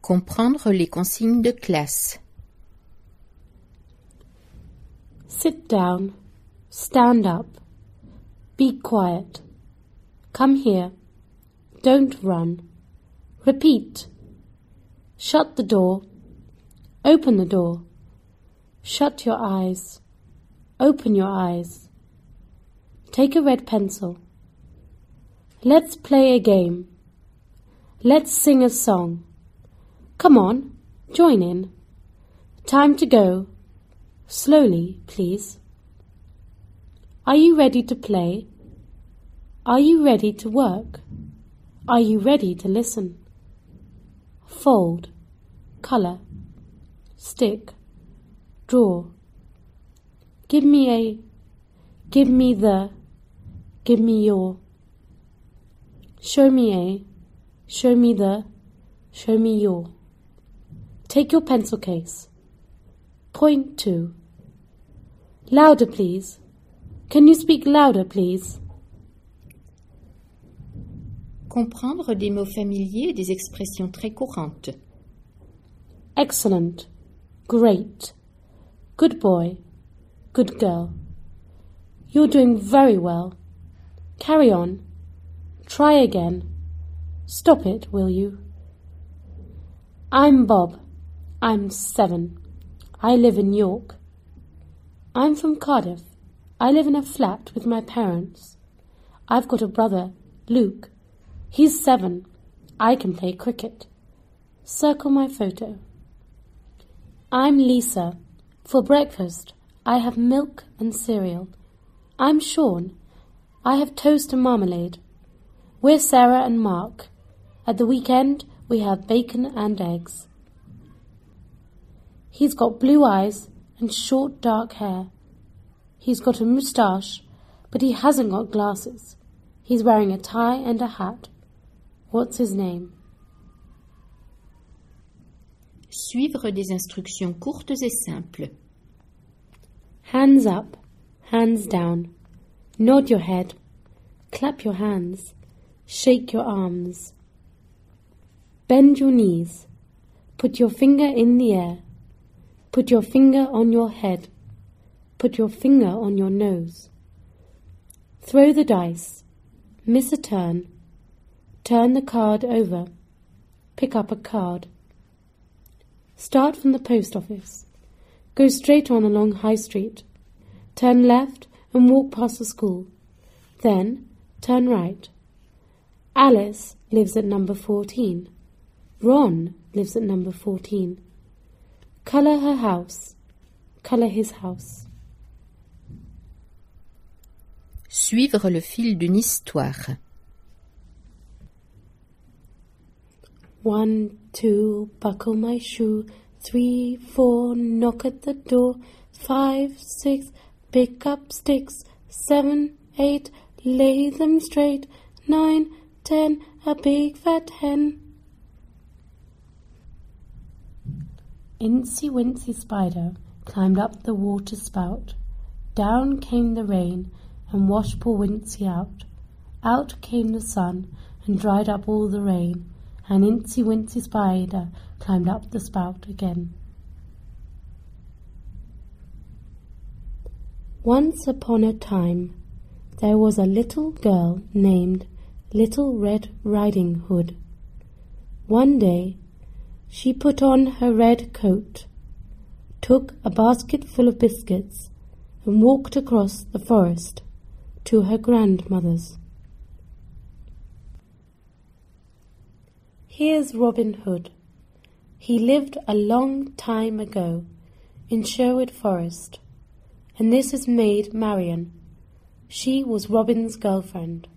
Comprendre les consignes de classe. Sit down. Stand up. Be quiet. Come here. Don't run. Repeat. Shut the door. Open the door. Shut your eyes. Open your eyes. Take a red pencil. Let's play a game. Let's sing a song. Come on, join in. Time to go. Slowly, please. Are you ready to play? Are you ready to work? Are you ready to listen? Fold, colour, stick, draw. Give me a, give me the, give me your. Show me a, show me the, show me your. Take your pencil case. Point to. Louder, please. Can you speak louder, please? Comprendre des mots familiers et des expressions très courantes. Excellent. Great. Good boy. Good girl. You're doing very well. Carry on. Try again. Stop it, will you? I'm Bob. I'm 7. I live in York. I'm from Cardiff. I live in a flat with my parents. I've got a brother, Luke. He's 7. I can play cricket. Circle my photo. I'm Lisa. For breakfast, I have milk and cereal. I'm Sean. I have toast and marmalade. We're Sarah and Mark. At the weekend, we have bacon and eggs. He's got blue eyes and short dark hair. He's got a moustache, but he hasn't got glasses. He's wearing a tie and a hat. What's his name? Suivre des instructions courtes et simples. Hands up, hands down. Nod your head. Clap your hands. Shake your arms. Bend your knees. Put your finger in the air. Put your finger on your head. Put your finger on your nose. Throw the dice. Miss a turn. Turn the card over. Pick up a card. Start from the post office. Go straight on along High Street. Turn left and walk past the school. Then turn right. Alice lives at number 14. Ron lives at number 14. Colour her house. Colour his house. Suivre le fil d'une histoire. 1, 2, buckle my shoe. 3, 4, knock at the door. 5, 6, pick up sticks. 7, 8, lay them straight. 9, 10, a big fat hen. Incy Wincy Spider climbed up the water spout. Down came the rain and washed poor Wincy out. Out came the sun and dried up all the rain, and Incy Wincy Spider climbed up the spout again. Once upon a time, there was a little girl named Little Red Riding Hood. One day, she put on her red coat, took a basket full of biscuits, and walked across the forest to her grandmother's. Here's Robin Hood. He lived a long time ago in Sherwood Forest, and this is Maid Marian. She was Robin's girlfriend.